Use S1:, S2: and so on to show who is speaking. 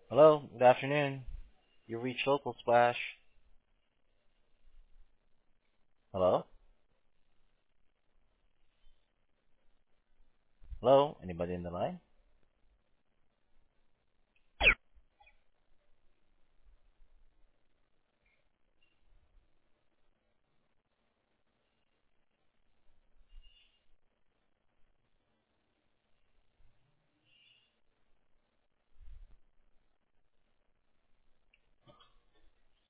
S1: Hello, good afternoon. You reached Local Splash. Hello? Hello? Anybody in the line?